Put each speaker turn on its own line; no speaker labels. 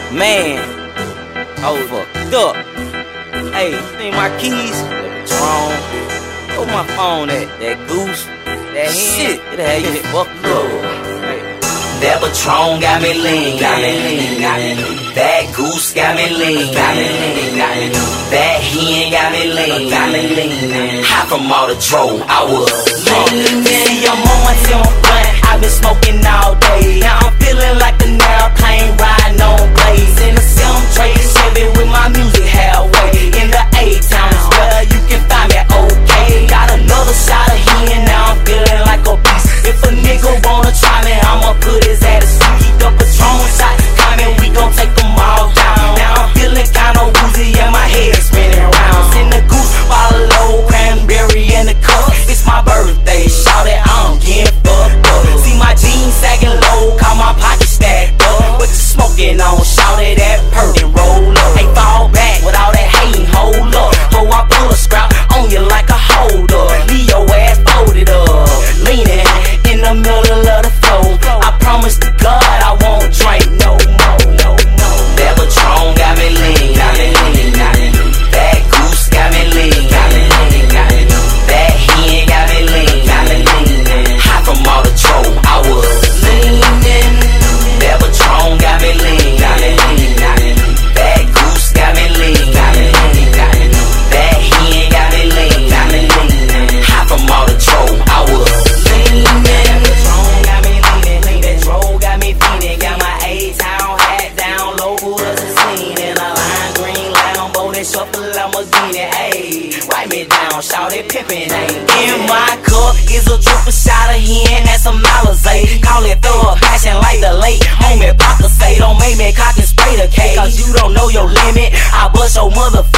Man, oh fucked up. Hey, see my keys? Wrong. Oh my phone, that goose, that shit, it had you fucked up.
That Patron got me lean, that goose got me lean, that hen got me lean, high from all the dro, I was lean. See, I'm on my team blunt, I've been smoking all day. Now I'm feeling like an airplane riding on blades. In the sim trade Chevy with my music halfway. In the A-town is where you can find me, okay. Got another shot of hen, now I'm feeling like a beast. If a nigga wanna try me, I'ma put his ass to sleep. Keep the Patron shot coming, we gon' take them all down. Now I'm feeling kinda woozy and my head spinning round. Send the goose, bottle low, cranberry in the cup. It's my birthday, shout it, I'm getting fucked up. See my jeans sagging low, call my pocket stacked up. What you smoking on, shout it, that perk and roll up. Hey, fall back with all that hating, hold up. So I pull a scrap on you like a holder. Leave your ass folded up, leaning in the middle of the flow. I promise to God I won't drink no more. That Patron got me lean, that goose got me lean, that hen got me lean, high from all the dro, I was leaning. That Patron got me lean, that goose got me lean, that hen got me lean, high from all the dro, I was leaning. That Patron got me leaning, that dro got me feeling. Got my A-town hat down, local as a scene, in a lime green Lambo, that shuffle Lamborghini. Ayy, write me down, shout it pimpin'. In my cup is a triple shot of hen, that's some Alizé. Call it through a passion like the late homie Baka say. Don't make me cock and spray the cake, cause you don't know your limit. I bust your motherfucker